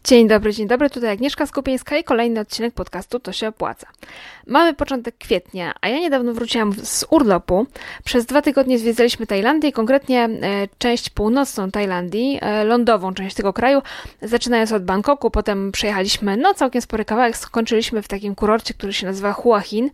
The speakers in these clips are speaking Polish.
Dzień dobry, tutaj Agnieszka Skupieńska i kolejny odcinek podcastu To się opłaca. Mamy początek kwietnia, a ja niedawno wróciłam z urlopu. Przez 2 tygodnie zwiedzaliśmy Tajlandię, konkretnie część północną Tajlandii, lądową część tego kraju, zaczynając od Bangkoku, potem przejechaliśmy całkiem spory kawałek, skończyliśmy w takim kurorcie, który się nazywa Hua Hin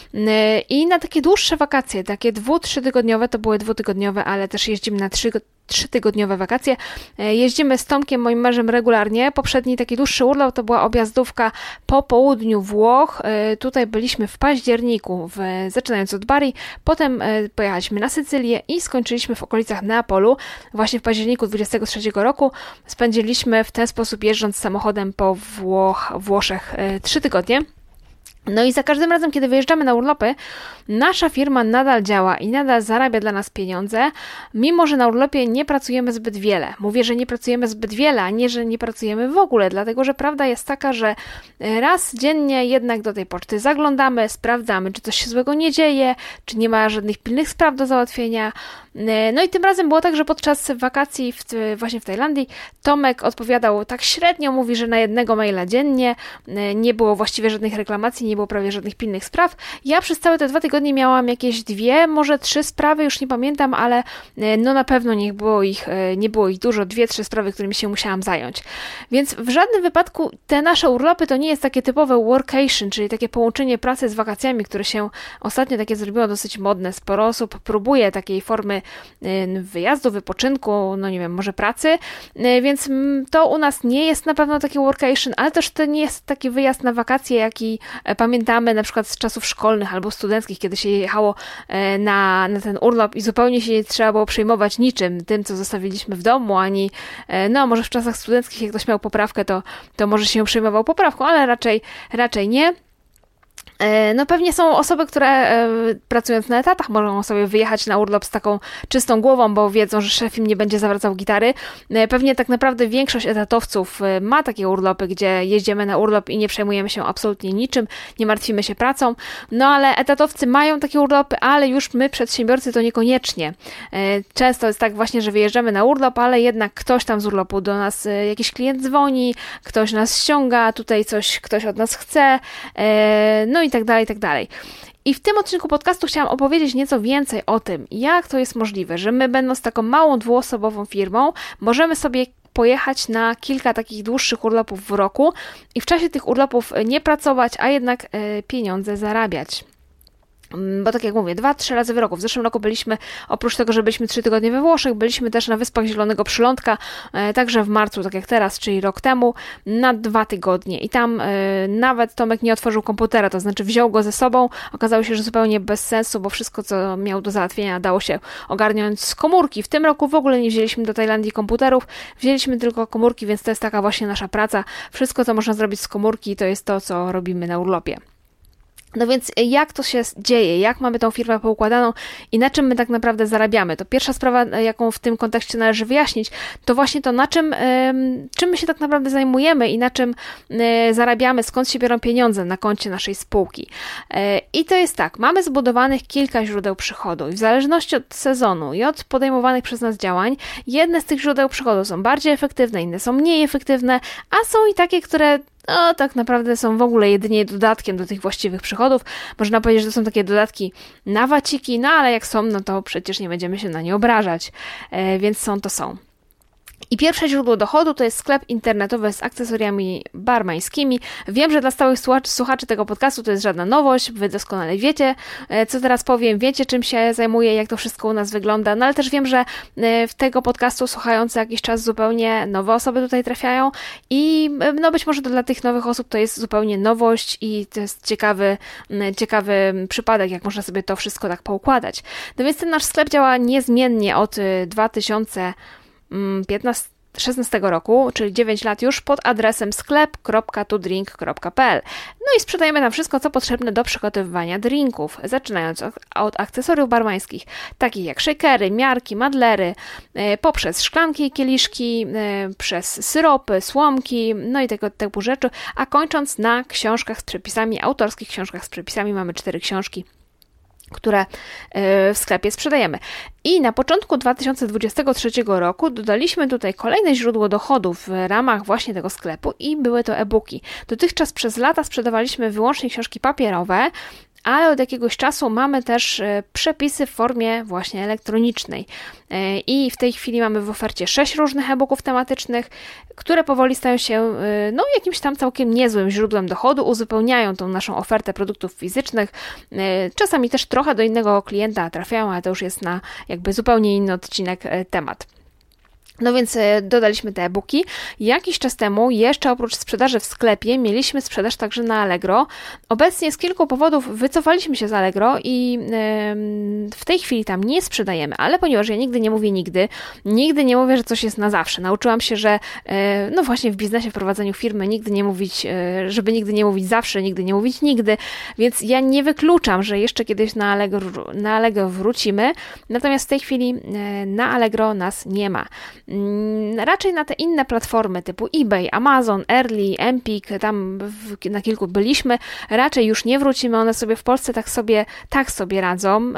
i na takie dłuższe wakacje, takie 2-3 tygodniowe, to były 2-tygodniowe, ale też jeździmy na 3-tygodniowe wakacje. Jeździmy z Tomkiem, moim mężem, regularnie. Poprzedni taki dłuższy urlop to była objazdówka po południu Włoch. Tutaj byliśmy w październiku, zaczynając od Bari. Potem pojechaliśmy na Sycylię i skończyliśmy w okolicach Neapolu. Właśnie w październiku 23 roku spędziliśmy w ten sposób, jeżdżąc samochodem po Włoszech 3 tygodnie. No i za każdym razem, kiedy wyjeżdżamy na urlopy, nasza firma nadal działa i nadal zarabia dla nas pieniądze, mimo że na urlopie nie pracujemy zbyt wiele. Mówię, że nie pracujemy zbyt wiele, a nie, że nie pracujemy w ogóle, dlatego że prawda jest taka, że raz dziennie jednak do tej poczty zaglądamy, sprawdzamy, czy coś się złego nie dzieje, czy nie ma żadnych pilnych spraw do załatwienia. No i tym razem było tak, że podczas wakacji właśnie w Tajlandii Tomek odpowiadał tak średnio, mówi, że na 1 maila dziennie, nie było właściwie żadnych reklamacji, nie było prawie żadnych pilnych spraw. Ja przez całe te 2 tygodnie miałam jakieś 2, może 3 sprawy, już nie pamiętam, ale na pewno nie było ich dużo, 2-3 sprawy, którymi się musiałam zająć. Więc w żadnym wypadku te nasze urlopy to nie jest takie typowe workation, czyli takie połączenie pracy z wakacjami, które się ostatnio takie zrobiło dosyć modne. Sporo osób próbuje takiej formy wyjazdu, wypoczynku, może pracy, więc to u nas nie jest na pewno takie workation, ale też to nie jest taki wyjazd na wakacje, jaki pamiętamy na przykład z czasów szkolnych albo studenckich, kiedy się jechało na ten urlop i zupełnie się nie trzeba było przejmować niczym, tym, co zostawiliśmy w domu, ani może w czasach studenckich, jak ktoś miał poprawkę, to może się przejmował poprawką, ale raczej nie. Pewnie są osoby, które pracując na etatach mogą sobie wyjechać na urlop z taką czystą głową, bo wiedzą, że szef im nie będzie zawracał gitary. Pewnie tak naprawdę większość etatowców ma takie urlopy, gdzie jeździmy na urlop i nie przejmujemy się absolutnie niczym, nie martwimy się pracą, ale etatowcy mają takie urlopy, ale już my, przedsiębiorcy, to niekoniecznie. Często jest tak właśnie, że wyjeżdżamy na urlop, ale jednak ktoś tam z urlopu do nas, jakiś klient dzwoni, ktoś nas ściąga, tutaj ktoś od nas chce, i tak dalej. I w tym odcinku podcastu chciałam opowiedzieć nieco więcej o tym, jak to jest możliwe, że my, będąc taką małą 2-osobową firmą, możemy sobie pojechać na kilka takich dłuższych urlopów w roku i w czasie tych urlopów nie pracować, a jednak pieniądze zarabiać. Bo tak jak mówię, 2-3 razy w roku. W zeszłym roku byliśmy, oprócz tego, że byliśmy 3 tygodnie we Włoszech, byliśmy też na Wyspach Zielonego Przylądka, także w marcu, tak jak teraz, czyli rok temu, na 2 tygodnie. I tam nawet Tomek nie otworzył komputera, to znaczy wziął go ze sobą. Okazało się, że zupełnie bez sensu, bo wszystko, co miał do załatwienia, dało się ogarnąć z komórki. W tym roku w ogóle nie wzięliśmy do Tajlandii komputerów, wzięliśmy tylko komórki, więc to jest taka właśnie nasza praca. Wszystko, co można zrobić z komórki, to jest to, co robimy na urlopie. No więc jak to się dzieje? Jak mamy tą firmę poukładaną i na czym my tak naprawdę zarabiamy? To pierwsza sprawa, jaką w tym kontekście należy wyjaśnić, to właśnie to, czym my się tak naprawdę zajmujemy i na czym zarabiamy, skąd się biorą pieniądze na koncie naszej spółki. I to jest tak, mamy zbudowanych kilka źródeł przychodu i w zależności od sezonu i od podejmowanych przez nas działań, jedne z tych źródeł przychodu są bardziej efektywne, inne są mniej efektywne, a są i takie, które tak naprawdę są w ogóle jedynie dodatkiem do tych właściwych przychodów. Można powiedzieć, że to są takie dodatki na waciki, ale jak są, to przecież nie będziemy się na nie obrażać, więc są. I pierwsze źródło dochodu to jest sklep internetowy z akcesoriami barmańskimi. Wiem, że dla stałych słuchaczy tego podcastu to jest żadna nowość, wy doskonale wiecie, co teraz powiem, wiecie, czym się zajmuję, jak to wszystko u nas wygląda, ale też wiem, że w tego podcastu słuchając jakiś czas zupełnie nowe osoby tutaj trafiają i być może dla tych nowych osób to jest zupełnie nowość i to jest ciekawy przypadek, jak można sobie to wszystko tak poukładać. No więc ten nasz sklep działa niezmiennie od 2016 roku, czyli 9 lat już, pod adresem sklep.todrink.pl. No i sprzedajemy tam wszystko, co potrzebne do przygotowywania drinków, zaczynając od akcesoriów barmańskich, takich jak shakery, miarki, madlery, poprzez szklanki i kieliszki, przez syropy, słomki, no i tego typu rzeczy, a kończąc na książkach z przepisami, autorskich książkach z przepisami. Mamy 4 książki które w sklepie sprzedajemy. I na początku 2023 roku dodaliśmy tutaj kolejne źródło dochodów w ramach właśnie tego sklepu i były to e-booki. Dotychczas przez lata sprzedawaliśmy wyłącznie książki papierowe, ale od jakiegoś czasu mamy też przepisy w formie właśnie elektronicznej. I w tej chwili mamy w ofercie 6 różnych e-booków tematycznych, które powoli stają się jakimś tam całkiem niezłym źródłem dochodu, uzupełniają tą naszą ofertę produktów fizycznych. Czasami też trochę do innego klienta trafiają, ale to już jest na jakby zupełnie inny odcinek temat. No więc dodaliśmy te e-booki. Jakiś czas temu, jeszcze oprócz sprzedaży w sklepie, mieliśmy sprzedaż także na Allegro. Obecnie z kilku powodów wycofaliśmy się z Allegro i w tej chwili tam nie sprzedajemy, ale ponieważ ja nigdy nie mówię nigdy nie mówię, że coś jest na zawsze. Nauczyłam się, że no właśnie w biznesie, w prowadzeniu firmy nigdy nie mówić, żeby nigdy nie mówić zawsze, nigdy nie mówić nigdy, więc ja nie wykluczam, że jeszcze kiedyś na Allegro wrócimy, natomiast w tej chwili na Allegro nas nie ma. Raczej na te inne platformy typu eBay, Amazon, Early, Empik, tam na kilku byliśmy, raczej już nie wrócimy, one sobie w Polsce tak sobie radzą,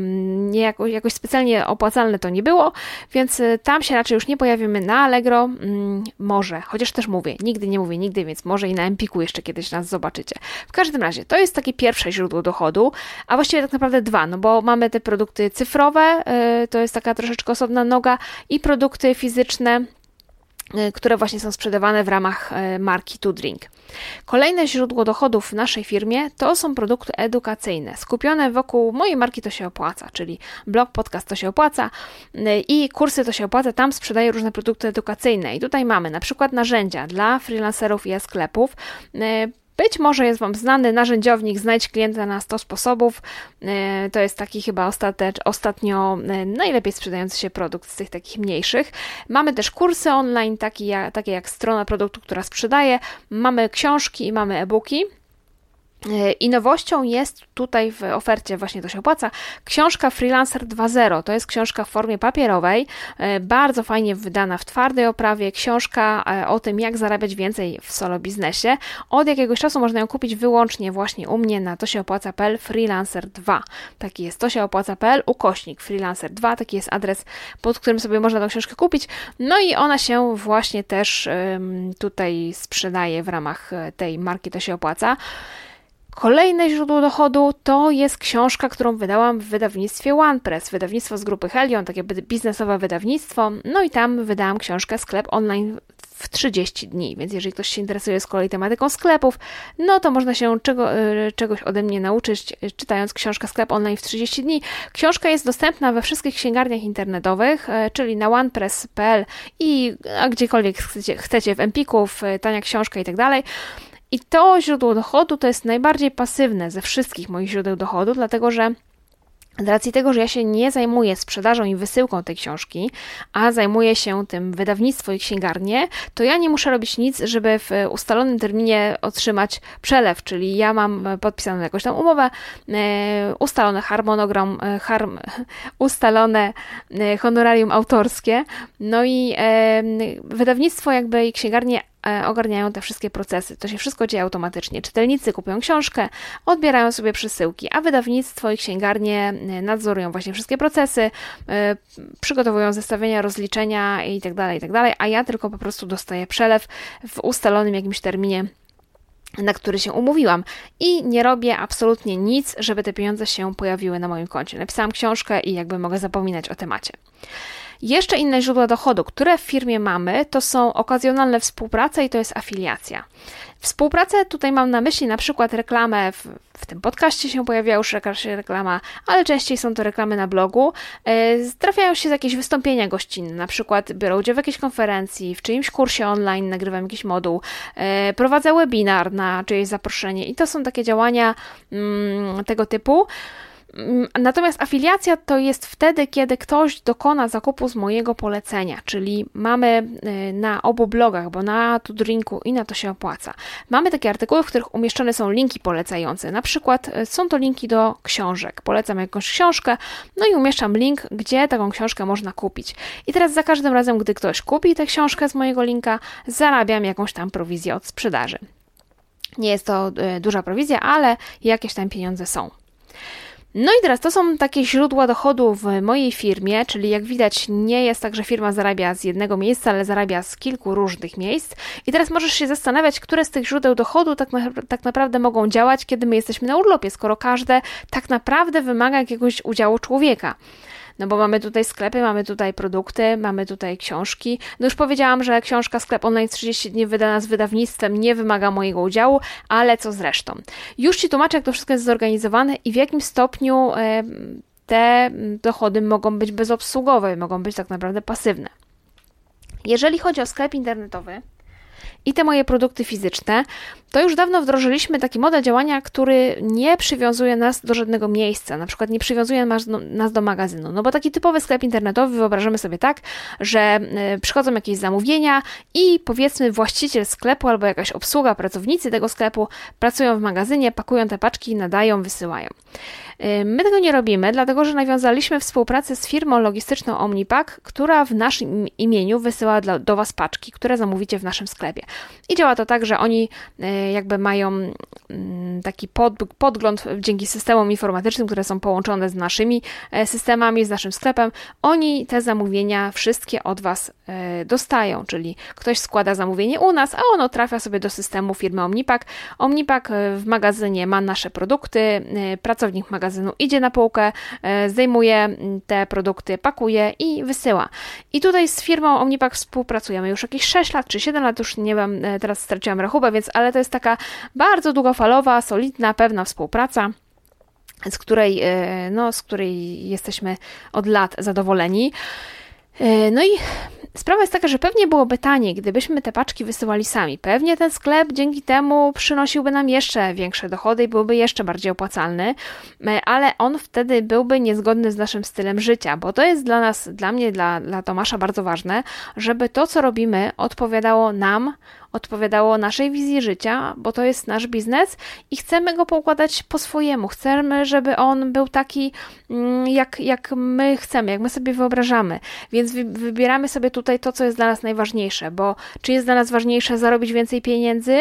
jakoś specjalnie opłacalne to nie było, więc tam się raczej już nie pojawimy. Na Allegro może, chociaż też nigdy nie mówię nigdy, więc może i na Empiku jeszcze kiedyś nas zobaczycie. W każdym razie, to jest takie pierwsze źródło dochodu, a właściwie tak naprawdę dwa, no bo mamy te produkty cyfrowe, to jest taka troszeczkę osobna noga i produkty fizyczne, które właśnie są sprzedawane w ramach marki To Drink. Kolejne źródło dochodów w naszej firmie to są produkty edukacyjne, skupione wokół mojej marki To się opłaca, czyli blog, podcast To się opłaca i kursy To się opłaca, tam sprzedaję różne produkty edukacyjne i tutaj mamy na przykład narzędzia dla freelancerów i e-sklepów. Być może jest Wam znany narzędziownik Znajdź klienta na 100 sposobów. To jest taki chyba ostatnio najlepiej sprzedający się produkt z tych takich mniejszych. Mamy też kursy online, takie jak strona produktu, która sprzedaje. Mamy książki i mamy e-booki. I nowością jest tutaj w ofercie, właśnie To się opłaca, książka Freelancer 2.0. To jest książka w formie papierowej, bardzo fajnie wydana w twardej oprawie, książka o tym, jak zarabiać więcej w solo biznesie. Od jakiegoś czasu można ją kupić wyłącznie właśnie u mnie na tosieopłaca.pl Freelancer 2. Taki jest tosieopłaca.pl /Freelancer 2, taki jest adres, pod którym sobie można tę książkę kupić. No i ona się właśnie też tutaj sprzedaje w ramach tej marki To się opłaca. Kolejne źródło dochodu to jest książka, którą wydałam w wydawnictwie OnePress, wydawnictwo z grupy Helion, takie biznesowe wydawnictwo, no i tam wydałam książkę Sklep online w 30 dni, więc jeżeli ktoś się interesuje z kolei tematyką sklepów, no to można się czegoś ode mnie nauczyć, czytając książkę Sklep online w 30 dni. Książka jest dostępna we wszystkich księgarniach internetowych, czyli na onepress.pl i gdziekolwiek chcecie, w Empiku, w Tania Książka i tak dalej. I to źródło dochodu to jest najbardziej pasywne ze wszystkich moich źródeł dochodu, dlatego że z racji tego, że ja się nie zajmuję sprzedażą i wysyłką tej książki, a zajmuję się tym wydawnictwo i księgarnię, to ja nie muszę robić nic, żeby w ustalonym terminie otrzymać przelew, czyli ja mam podpisaną jakąś tam umowę, ustalony harmonogram, ustalone honorarium autorskie, no i wydawnictwo jakby i księgarnie ogarniają te wszystkie procesy. To się wszystko dzieje automatycznie. Czytelnicy kupują książkę, odbierają sobie przesyłki, a wydawnictwo i księgarnie nadzorują właśnie wszystkie procesy, przygotowują zestawienia, rozliczenia itd., a ja tylko po prostu dostaję przelew w ustalonym jakimś terminie, na który się umówiłam i nie robię absolutnie nic, żeby te pieniądze się pojawiły na moim koncie. Napisałam książkę i jakby mogę zapominać o temacie. Jeszcze inne źródła dochodu, które w firmie mamy, to są okazjonalne współprace i to jest afiliacja. Współpracę tutaj mam na myśli na przykład reklamę, w tym podcaście się pojawiła już reklama, ale częściej są to reklamy na blogu. Trafiają się jakieś wystąpienia gościnne, na przykład biorę udział w jakiejś konferencji, w czyimś kursie online, nagrywam jakiś moduł, prowadzę webinar na czyjeś zaproszenie i to są takie działania tego typu. Natomiast afiliacja to jest wtedy, kiedy ktoś dokona zakupu z mojego polecenia, czyli mamy na obu blogach, bo na To Drinku i na To się opłaca. Mamy takie artykuły, w których umieszczone są linki polecające. Na przykład są to linki do książek. Polecam jakąś książkę, no i umieszczam link, gdzie taką książkę można kupić. I teraz za każdym razem, gdy ktoś kupi tę książkę z mojego linka, zarabiam jakąś tam prowizję od sprzedaży. Nie jest to duża prowizja, ale jakieś tam pieniądze są. No i teraz to są takie źródła dochodu w mojej firmie, czyli jak widać nie jest tak, że firma zarabia z jednego miejsca, ale zarabia z kilku różnych miejsc. I teraz możesz się zastanawiać, które z tych źródeł dochodu tak naprawdę mogą działać, kiedy my jesteśmy na urlopie, skoro każde tak naprawdę wymaga jakiegoś udziału człowieka. No bo mamy tutaj sklepy, mamy tutaj produkty, mamy tutaj książki. No już powiedziałam, że książka Sklep Online 30 dni wydana z wydawnictwem nie wymaga mojego udziału, ale co z resztą? Już Ci tłumaczę, jak to wszystko jest zorganizowane i w jakim stopniu te dochody mogą być bezobsługowe, mogą być tak naprawdę pasywne. Jeżeli chodzi o sklep internetowy i te moje produkty fizyczne, to już dawno wdrożyliśmy taki model działania, który nie przywiązuje nas do żadnego miejsca, na przykład nie przywiązuje nas do magazynu, no bo taki typowy sklep internetowy wyobrażamy sobie tak, że przychodzą jakieś zamówienia i powiedzmy właściciel sklepu albo jakaś obsługa, pracownicy tego sklepu pracują w magazynie, pakują te paczki, nadają, wysyłają. My tego nie robimy, dlatego że nawiązaliśmy współpracę z firmą logistyczną Omnipack, która w naszym imieniu wysyła do Was paczki, które zamówicie w naszym sklepie. I działa to tak, że oni jakby mają taki podgląd dzięki systemom informatycznym, które są połączone z naszymi systemami, z naszym sklepem. Oni te zamówienia wszystkie od Was dostają, czyli ktoś składa zamówienie u nas, a ono trafia sobie do systemu firmy Omnipack. Omnipack w magazynie ma nasze produkty, pracownik magazynu idzie na półkę, zdejmuje te produkty, pakuje i wysyła. I tutaj z firmą Omnipack współpracujemy już jakieś 6 lat czy 7 lat, już nie wiem, teraz straciłam rachubę, ale to jest taka bardzo długofalowa, solidna, pewna współpraca, z której jesteśmy od lat zadowoleni. No i sprawa jest taka, że pewnie byłoby taniej, gdybyśmy te paczki wysyłali sami. Pewnie ten sklep dzięki temu przynosiłby nam jeszcze większe dochody i byłby jeszcze bardziej opłacalny, ale on wtedy byłby niezgodny z naszym stylem życia, bo to jest dla mnie, dla Tomasza bardzo ważne, żeby to, co robimy, odpowiadało nam, odpowiadało naszej wizji życia, bo to jest nasz biznes i chcemy go poukładać po swojemu. Chcemy, żeby on był taki, jak my chcemy, jak my sobie wyobrażamy. Więc wybieramy sobie tutaj to, co jest dla nas najważniejsze, bo czy jest dla nas ważniejsze zarobić więcej pieniędzy,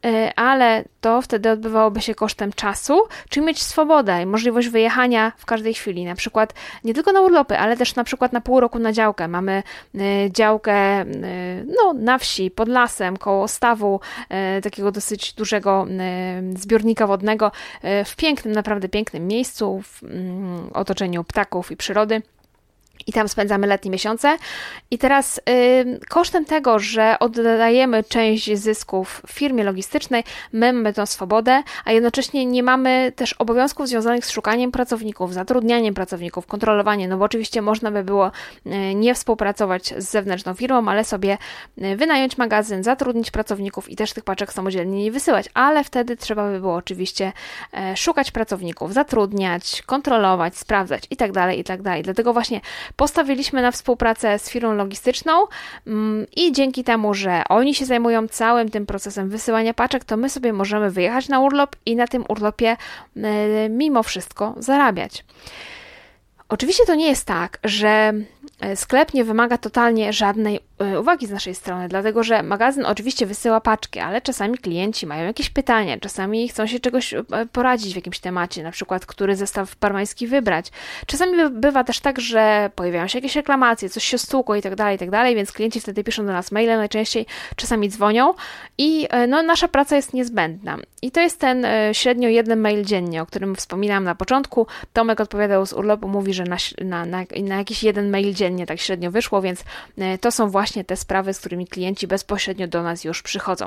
ale to wtedy odbywałoby się kosztem czasu, czy mieć swobodę i możliwość wyjechania w każdej chwili, na przykład nie tylko na urlopy, ale też na przykład na pół roku na działkę. Mamy działkę na wsi, pod lasem, koło stawu, takiego dosyć dużego zbiornika wodnego w pięknym, naprawdę pięknym miejscu, w otoczeniu ptaków i przyrody. I tam spędzamy letnie miesiące. I teraz kosztem tego, że oddajemy część zysków firmie logistycznej, my mamy tę swobodę, a jednocześnie nie mamy też obowiązków związanych z szukaniem pracowników, zatrudnianiem pracowników, kontrolowaniem, no bo oczywiście można by było nie współpracować z zewnętrzną firmą, ale sobie wynająć magazyn, zatrudnić pracowników i też tych paczek samodzielnie nie wysyłać, ale wtedy trzeba by było oczywiście szukać pracowników, zatrudniać, kontrolować, sprawdzać i tak dalej, i tak dalej. Dlatego właśnie postawiliśmy na współpracę z firmą logistyczną i dzięki temu, że oni się zajmują całym tym procesem wysyłania paczek, to my sobie możemy wyjechać na urlop i na tym urlopie mimo wszystko zarabiać. Oczywiście to nie jest tak, że sklep nie wymaga totalnie żadnej uwagi z naszej strony, dlatego że magazyn oczywiście wysyła paczki, ale czasami klienci mają jakieś pytania, czasami chcą się czegoś poradzić w jakimś temacie, na przykład który zestaw parmański wybrać. Czasami bywa też tak, że pojawiają się jakieś reklamacje, coś się stłukło i tak dalej, więc klienci wtedy piszą do nas maile, najczęściej czasami dzwonią i nasza praca jest niezbędna. I to jest ten średnio 1 mail dziennie, o którym wspominałam na początku. Tomek odpowiadał z urlopu, mówi, że na jakiś 1 mail dziennie tak średnio wyszło, więc to są właśnie te sprawy, z którymi klienci bezpośrednio do nas już przychodzą.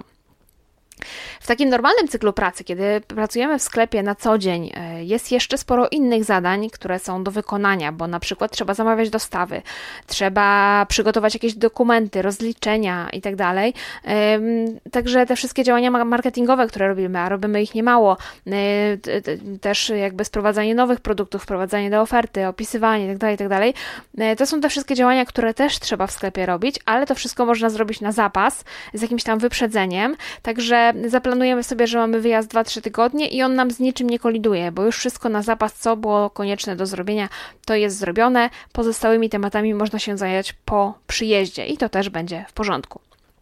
W takim normalnym cyklu pracy, kiedy pracujemy w sklepie na co dzień, jest jeszcze sporo innych zadań, które są do wykonania, bo na przykład trzeba zamawiać dostawy, trzeba przygotować jakieś dokumenty, rozliczenia i tak dalej. Także te wszystkie działania marketingowe, które robimy, a robimy ich niemało, też jakby sprowadzanie nowych produktów, wprowadzanie do oferty, opisywanie i tak dalej, to są te wszystkie działania, które też trzeba w sklepie robić, ale to wszystko można zrobić na zapas, z jakimś tam wyprzedzeniem, także zaplanujemy sobie, że mamy wyjazd 2-3 tygodnie i on nam z niczym nie koliduje, bo już wszystko na zapas, co było konieczne do zrobienia, to jest zrobione. Pozostałymi tematami można się zająć po przyjeździe i to też będzie w porządku.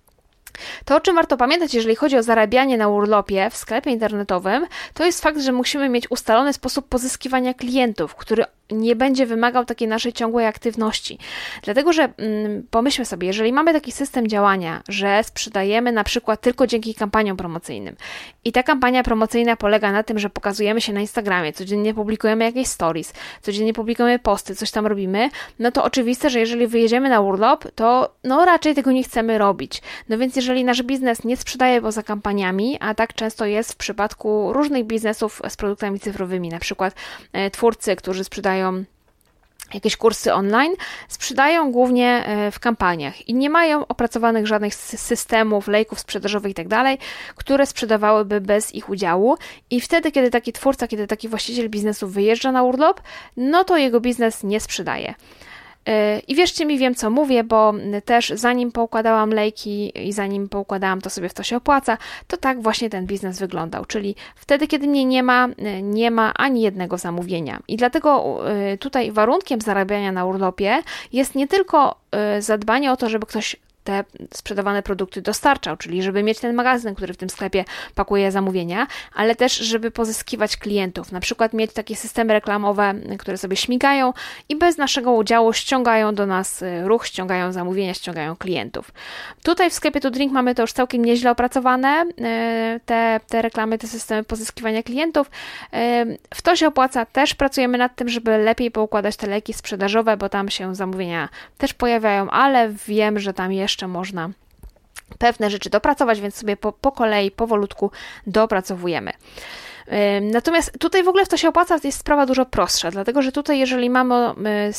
To, o czym warto pamiętać, jeżeli chodzi o zarabianie na urlopie w sklepie internetowym, to jest fakt, że musimy mieć ustalony sposób pozyskiwania klientów, który nie będzie wymagał takiej naszej ciągłej aktywności. Dlatego, że pomyślmy sobie, jeżeli mamy taki system działania, że sprzedajemy na przykład tylko dzięki kampaniom promocyjnym i ta kampania promocyjna polega na tym, że pokazujemy się na Instagramie, codziennie publikujemy jakieś stories, codziennie publikujemy posty, coś tam robimy, no to oczywiste, że jeżeli wyjedziemy na urlop, to raczej tego nie chcemy robić. No więc jeżeli nasz biznes nie sprzedaje poza kampaniami, a tak często jest w przypadku różnych biznesów z produktami cyfrowymi, na przykład twórcy, którzy sprzedają jakieś kursy online, sprzedają głównie w kampaniach i nie mają opracowanych żadnych systemów, lejków sprzedażowych i tak dalej, które sprzedawałyby bez ich udziału i wtedy, kiedy taki twórca, kiedy taki właściciel biznesu wyjeżdża na urlop, no to jego biznes nie sprzedaje. I wierzcie mi, wiem co mówię, bo też zanim poukładałam lejki i zanim poukładałam to sobie w To się opłaca, to tak właśnie ten biznes wyglądał, czyli wtedy, kiedy mnie nie ma ani jednego zamówienia. I dlatego tutaj warunkiem zarabiania na urlopie jest nie tylko zadbanie o to, żeby ktoś te sprzedawane produkty dostarczał, czyli żeby mieć ten magazyn, który w tym sklepie pakuje zamówienia, ale też, żeby pozyskiwać klientów, na przykład mieć takie systemy reklamowe, które sobie śmigają i bez naszego udziału ściągają do nas ruch, ściągają zamówienia, ściągają klientów. Tutaj w sklepie To Drink mamy to już całkiem nieźle opracowane, te reklamy, te systemy pozyskiwania klientów. W To się opłaca, też pracujemy nad tym, żeby lepiej poukładać te lejki sprzedażowe, bo tam się zamówienia też pojawiają, ale wiem, że tam jeszcze można pewne rzeczy dopracować, więc sobie po kolei, powolutku dopracowujemy. Natomiast tutaj w ogóle w To się opłaca jest sprawa dużo prostsza, dlatego że tutaj jeżeli mamy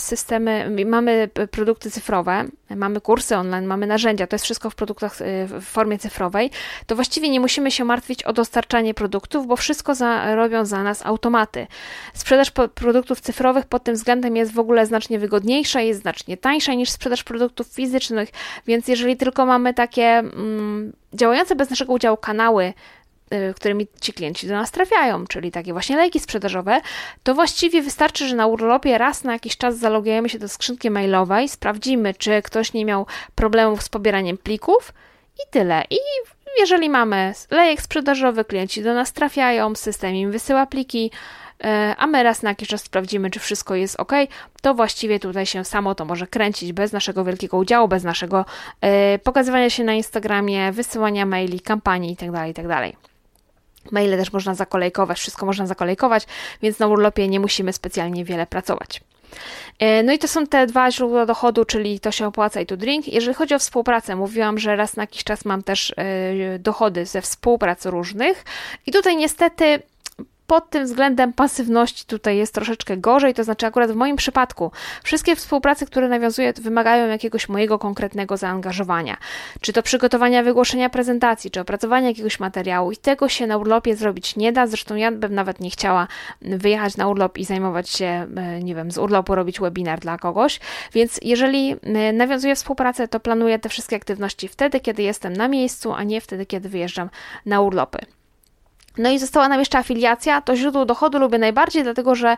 mamy produkty cyfrowe, mamy kursy online, mamy narzędzia, to jest wszystko w produktach w formie cyfrowej, to właściwie nie musimy się martwić o dostarczanie produktów, bo wszystko robią za nas automaty. Sprzedaż produktów cyfrowych pod tym względem jest w ogóle znacznie wygodniejsza, jest znacznie tańsza niż sprzedaż produktów fizycznych, więc jeżeli tylko mamy takie działające bez naszego udziału kanały, którymi ci klienci do nas trafiają, czyli takie właśnie lejki sprzedażowe, to właściwie wystarczy, że na urlopie raz na jakiś czas zalogujemy się do skrzynki mailowej, sprawdzimy, czy ktoś nie miał problemów z pobieraniem plików i tyle. I jeżeli mamy lejek sprzedażowy, klienci do nas trafiają, system im wysyła pliki, a my raz na jakiś czas sprawdzimy, czy wszystko jest ok, to właściwie tutaj się samo to może kręcić bez naszego wielkiego udziału, bez naszego pokazywania się na Instagramie, wysyłania maili, kampanii itd., itd. Maile też można zakolejkować, wszystko można zakolejkować, więc na urlopie nie musimy specjalnie wiele pracować. No i to są te dwa źródła dochodu, czyli To się opłaca i To Drink. Jeżeli chodzi o współpracę, mówiłam, że raz na jakiś czas mam też dochody ze współprac różnych i tutaj niestety pod tym względem pasywności tutaj jest troszeczkę gorzej, to znaczy akurat w moim przypadku wszystkie współprace, które nawiązuję, wymagają jakiegoś mojego konkretnego zaangażowania. Czy to przygotowania wygłoszenia prezentacji, czy opracowania jakiegoś materiału i tego się na urlopie zrobić nie da, zresztą ja bym nawet nie chciała wyjechać na urlop i zajmować się, nie wiem, z urlopu robić webinar dla kogoś, więc jeżeli nawiązuję współpracę, to planuję te wszystkie aktywności wtedy, kiedy jestem na miejscu, a nie wtedy, kiedy wyjeżdżam na urlopy. No i została nam jeszcze afiliacja, to źródło dochodu lubię najbardziej, dlatego że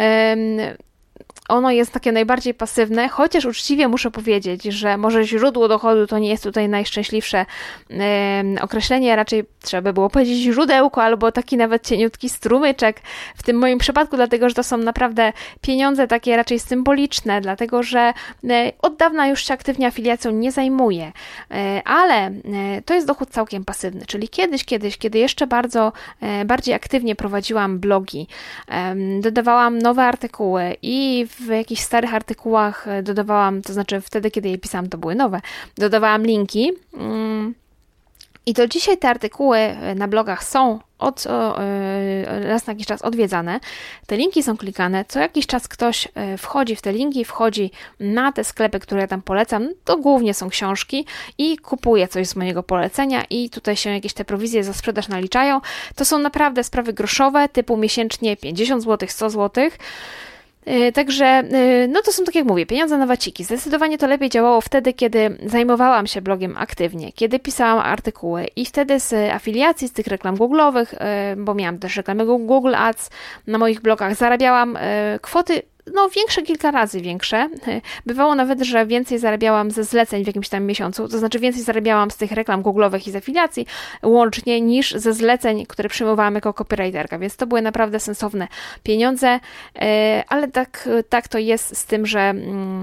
ono jest takie najbardziej pasywne, chociaż uczciwie muszę powiedzieć, że może źródło dochodu to nie jest tutaj najszczęśliwsze określenie, raczej trzeba by było powiedzieć źródełko albo taki nawet cieniutki strumyczek w tym moim przypadku, dlatego że to są naprawdę pieniądze takie raczej symboliczne, dlatego że od dawna już się aktywnie afiliacją nie zajmuję, ale to jest dochód całkiem pasywny, czyli kiedyś, kiedy jeszcze bardziej aktywnie prowadziłam blogi, dodawałam nowe artykuły i w jakichś starych artykułach dodawałam, to znaczy wtedy, kiedy je pisałam, to były nowe, dodawałam linki i do dzisiaj te artykuły na blogach są raz na jakiś czas odwiedzane. Te linki są klikane, co jakiś czas ktoś wchodzi w te linki, wchodzi na te sklepy, które ja tam polecam, to głównie są książki i kupuje coś z mojego polecenia i tutaj się jakieś te prowizje za sprzedaż naliczają. To są naprawdę sprawy groszowe, typu miesięcznie 50 zł, 100 zł. Także, no to są, tak jak mówię, pieniądze na waciki. Zdecydowanie to lepiej działało wtedy, kiedy zajmowałam się blogiem aktywnie, kiedy pisałam artykuły i wtedy z afiliacji, z tych reklam Google'owych, bo miałam też reklamy Google Ads na moich blogach, zarabiałam kwoty większe, kilka razy większe. Bywało nawet, że więcej zarabiałam ze zleceń w jakimś tam miesiącu, to znaczy więcej zarabiałam z tych reklam googlowych i z afiliacji łącznie niż ze zleceń, które przyjmowałam jako copywriterka, więc to były naprawdę sensowne pieniądze, ale tak to jest z tym, że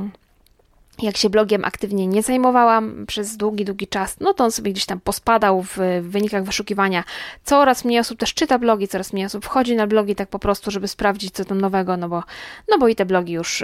jak się blogiem aktywnie nie zajmowałam przez długi czas, to on sobie gdzieś tam pospadał w wynikach wyszukiwania. Coraz mniej osób też czyta blogi, coraz mniej osób wchodzi na blogi tak po prostu, żeby sprawdzić, co tam nowego, bo i te blogi już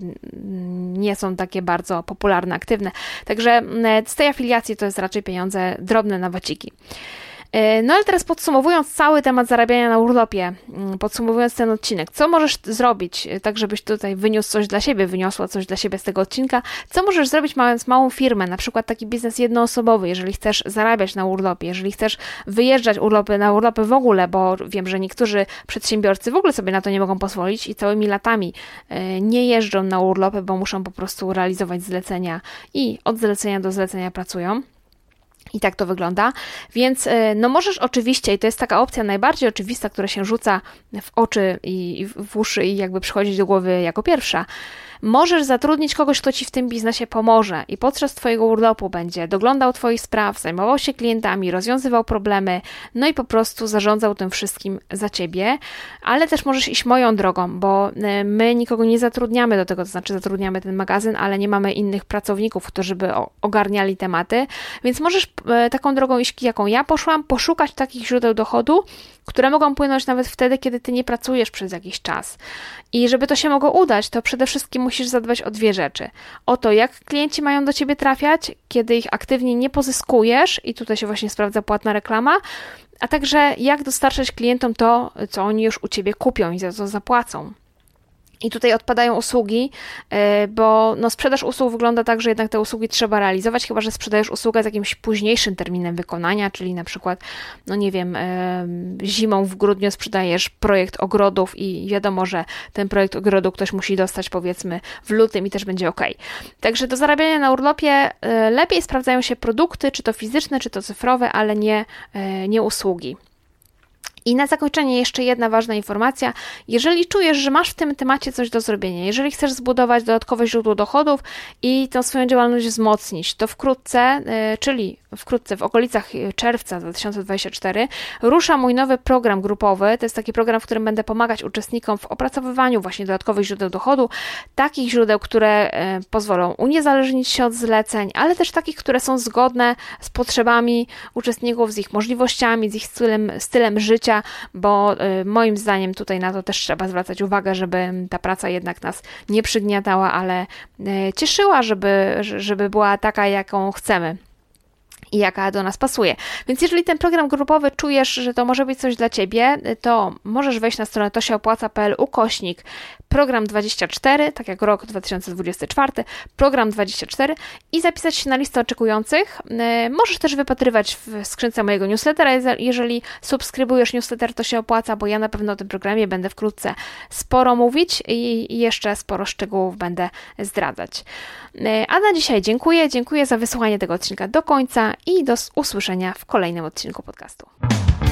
nie są takie bardzo popularne, aktywne. Także z tej afiliacji to jest raczej pieniądze drobne na waciki. Ale teraz podsumowując cały temat zarabiania na urlopie, podsumowując ten odcinek, co możesz zrobić, tak żebyś tutaj wyniosła coś dla siebie z tego odcinka, co możesz zrobić mając małą firmę, na przykład taki biznes jednoosobowy, jeżeli chcesz zarabiać na urlopie, jeżeli chcesz wyjeżdżać na urlopy w ogóle, bo wiem, że niektórzy przedsiębiorcy w ogóle sobie na to nie mogą pozwolić i całymi latami nie jeżdżą na urlopy, bo muszą po prostu realizować zlecenia i od zlecenia do zlecenia pracują. I tak to wygląda, więc możesz oczywiście, i to jest taka opcja najbardziej oczywista, która się rzuca w oczy i w uszy i jakby przychodzi do głowy jako pierwsza, możesz zatrudnić kogoś, kto Ci w tym biznesie pomoże i podczas Twojego urlopu będzie doglądał Twoich spraw, zajmował się klientami, rozwiązywał problemy, i po prostu zarządzał tym wszystkim za Ciebie, ale też możesz iść moją drogą, bo my nikogo nie zatrudniamy do tego, to znaczy zatrudniamy ten magazyn, ale nie mamy innych pracowników, którzy by ogarniali tematy, więc możesz taką drogą iść, jaką ja poszłam, poszukać takich źródeł dochodu, które mogą płynąć nawet wtedy, kiedy Ty nie pracujesz przez jakiś czas. I żeby to się mogło udać, to przede wszystkim musisz zadbać o dwie rzeczy. O to, jak klienci mają do Ciebie trafiać, kiedy ich aktywnie nie pozyskujesz i tutaj się właśnie sprawdza płatna reklama, a także jak dostarczać klientom to, co oni już u Ciebie kupią i za co zapłacą. I tutaj odpadają usługi, bo sprzedaż usług wygląda tak, że jednak te usługi trzeba realizować, chyba że sprzedajesz usługę z jakimś późniejszym terminem wykonania, czyli na przykład, zimą w grudniu sprzedajesz projekt ogrodów i wiadomo, że ten projekt ogrodu ktoś musi dostać powiedzmy w lutym i też będzie ok. Także do zarabiania na urlopie lepiej sprawdzają się produkty, czy to fizyczne, czy to cyfrowe, ale nie usługi. I na zakończenie jeszcze jedna ważna informacja. Jeżeli czujesz, że masz w tym temacie coś do zrobienia, jeżeli chcesz zbudować dodatkowe źródło dochodów i tę swoją działalność wzmocnić, to wkrótce, w okolicach czerwca 2024 rusza mój nowy program grupowy. To jest taki program, w którym będę pomagać uczestnikom w opracowywaniu właśnie dodatkowych źródeł dochodu, takich źródeł, które pozwolą uniezależnić się od zleceń, ale też takich, które są zgodne z potrzebami uczestników, z ich możliwościami, z ich stylem życia, bo moim zdaniem tutaj na to też trzeba zwracać uwagę, żeby ta praca jednak nas nie przygniatała, ale cieszyła, żeby była taka, jaką chcemy i jaka do nas pasuje. Więc jeżeli ten program grupowy czujesz, że to może być coś dla Ciebie, to możesz wejść na stronę tosiaopłaca.pl/program 24, tak jak rok 2024, program 24 i zapisać się na listę oczekujących. Możesz też wypatrywać w skrzynce mojego newslettera, jeżeli subskrybujesz newsletter, to się opłaca, bo ja na pewno o tym programie będę wkrótce sporo mówić i jeszcze sporo szczegółów będę zdradzać. A na dzisiaj dziękuję za wysłuchanie tego odcinka do końca i do usłyszenia w kolejnym odcinku podcastu.